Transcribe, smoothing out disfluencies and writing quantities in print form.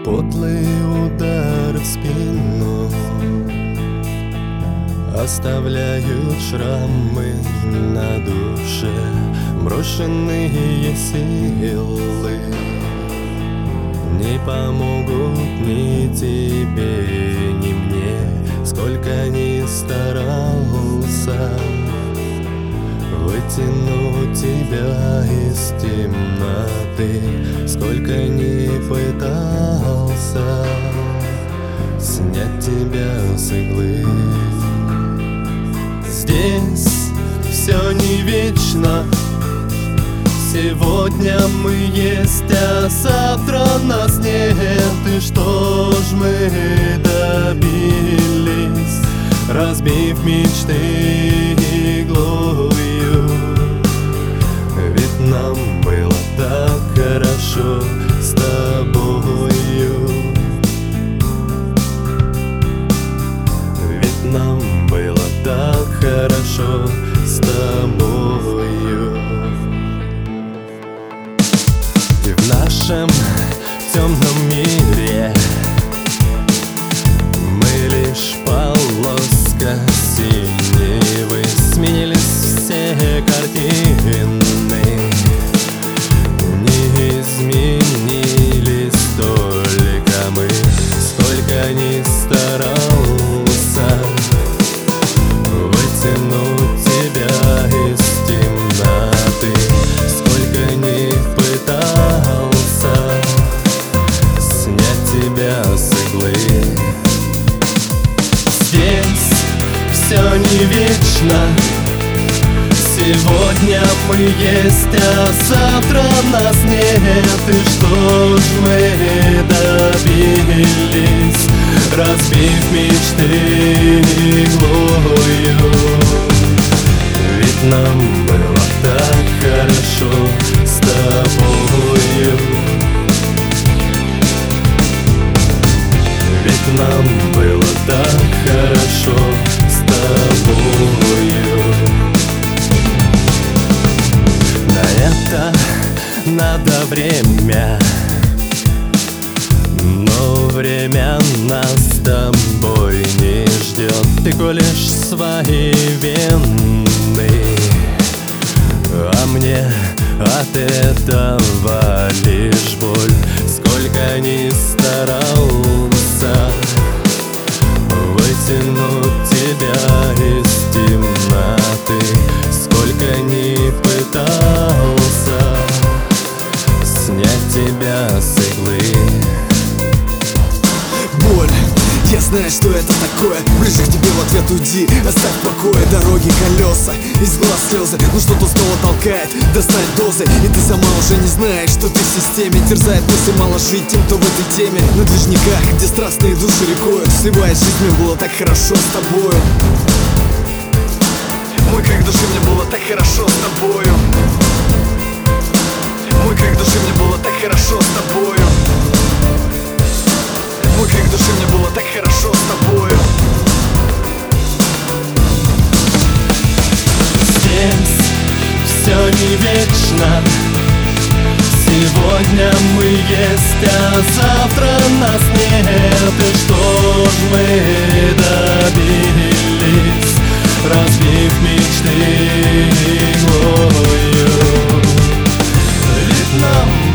Подлый удар в спину оставляют шрамы на душе, брошенные силы не помогут ни тебе, ни мне. Сколько ни старался вытянуть тебя из темноты, сколько ни пытался снять тебя с иглы. Здесь все не вечно. Сегодня мы есть, а завтра нас нет. И что ж мы добились, разбив мечты иглою? Ведь нам было так хорошо с тобою. Ведь нам было так хорошо с тобою. И в нашем темном мире мы лишь полоска синевы. Сменились все картины, не изменились только мы. Сколько ни старался вытянуть тебя из темноты, сколько ни пытался снять тебя с иглы. Здесь все не вечно. Сегодня мы есть, а завтра нас нет. И что ж мы добились, разбив мечты иглою? Ведь нам было так хорошо с тобою. Ведь нам было так хорошо с тобою. На это надо время, но время нас с тобой не ждет. Ты колешь свои вены, а мне от этого лишь боль. Сколько ни старался вытянуть тебя из темноты, сколько ни пытался снять тебя с иглы. Боль, я знаю, что это такое. Ближе к тебе в ответ уйди, оставь в покое. Дороги, колеса, из глаз слезы, но что-то снова толкает достать дозы. И ты сама уже не знаешь, что ты в системе. Терзает мысль мало жить тем, кто в этой теме. На движниках, где страстные души рекою сливаясь, жизнь мне было так хорошо с тобою. Мой крик души, мне было так хорошо с тобою. Мой крик души, мне было так хорошо с тобою. Мой крик души, мне было так хорошо с тобою. Здесь все не вечно. Сегодня мы есть, а завтра нас нет. И что ж мы добились, разбив мечты иглою? Ведь нам